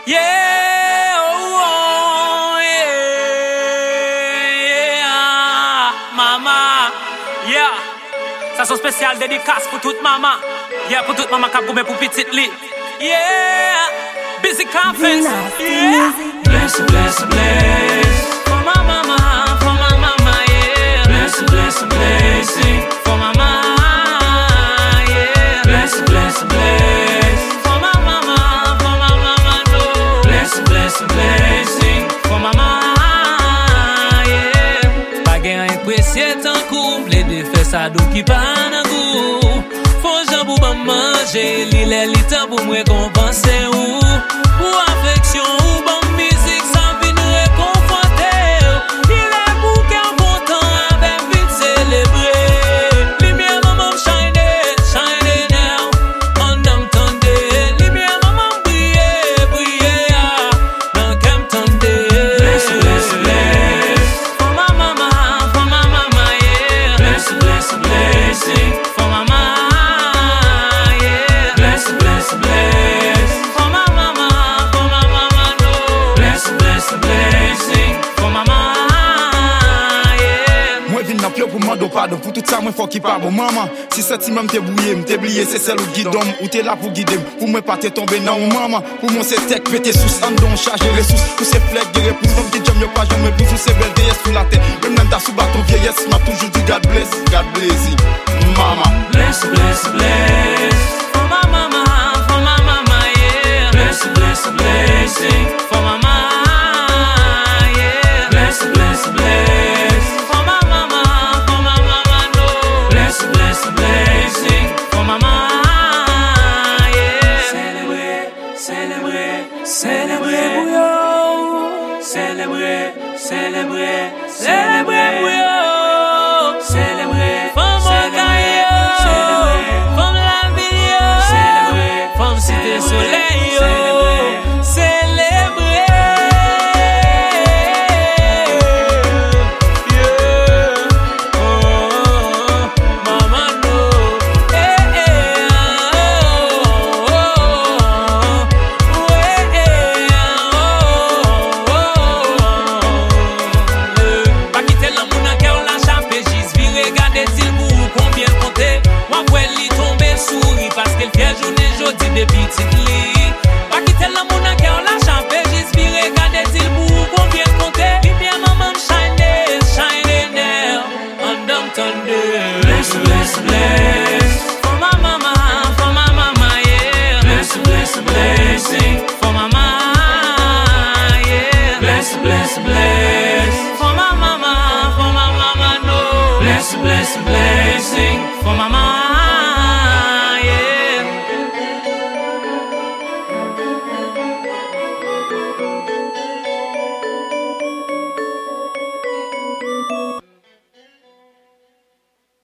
Yeah, oh, yeah, maman, yeah. Ça son spécial dédicace pour toute maman. Yeah, pour toute maman qui a goûté pour petite lit. Yeah, busy conference. Yeah, bless, bless, bless. For my mama, yeah. Bless, bless, blessing. For my mama, yeah. Bless, bless, bless. For my mama, no. Bless, bless, blessing. For my mama, yeah. Pas gain apprécié tant qu'on blé de faire ça d'où qui pas dans goût. Faut j'en pour manger, l'île temps pour me compenser ou pour affection ou bonne musique ça vient nous réconforter. Il est pour qu'un bon temps avec vite célébrer. Lumière maman shine now, on them tende. Lumière maman briller dans qu'un tende. Bless, bless, bless. For my mama, yeah. Bless, bless, blessing. For my mama. Bless, bless, bless. For my mama, no. Bless, bless, blessing. For my mama, yeah. Moi vinn nan pyo pour mando pardon pour tout ça moi faut qu'il pas bon maman. Si sentiment m'te bouillé, m'te blié, c'est celle ou guidon ou t'es là pour guider pour moi pas te tomber dans maman. Pour mon c'est tech pété sous en don charger ressources. Pour ces flèches de réponse comme qui jam yo pas jamais plus sous ces belles vieillesses sous la tête. Même dans ta sous bâton vieillesse m'a toujours dit God bless you. Mama. Bless, bless, bless. For my mama, yeah. Bless, bless, blessing. For my mama, yeah. Bless, bless, bless. For my mama, no. Bless, bless, blessing. For my mama, yeah. Célébrer, célébrer, célébrer, bouillon. Célébrer, célébrer, célébrer, bouillon. Célébrer, femme caillou. Célébrer, femme la vie. Célébrer, femme cité soleil. Célébrer, yeah. Oh, maman no. Pas quitter l'amour dans cœur la chape et juste virer regarder s'il pour combien compter. Moi ouais li tomber souris parce qu'elle fait journée jodi de petite lit. Pas quitter l'amour dans cœur la chape et juste virer regarder s'il pour combien compter. Lumière maman shine now on them thunder. Bless, bless, bless. For my mama, yeah. Bless, bless, blessing. For my mama, yeah. Bless, bless, bless. For my mama, no. Bless, bless, bless.